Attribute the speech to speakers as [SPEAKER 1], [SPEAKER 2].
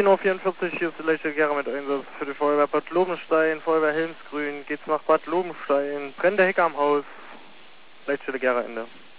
[SPEAKER 1] 10:44 Uhr, hier ist die Leichte Gera mit Einsatz für die Feuerwehr Bad Lobenstein, Feuerwehr Helmsgrün, geht's nach Bad Lobenstein, brennende Hecke am Haus, Leitstelle Gera Ende.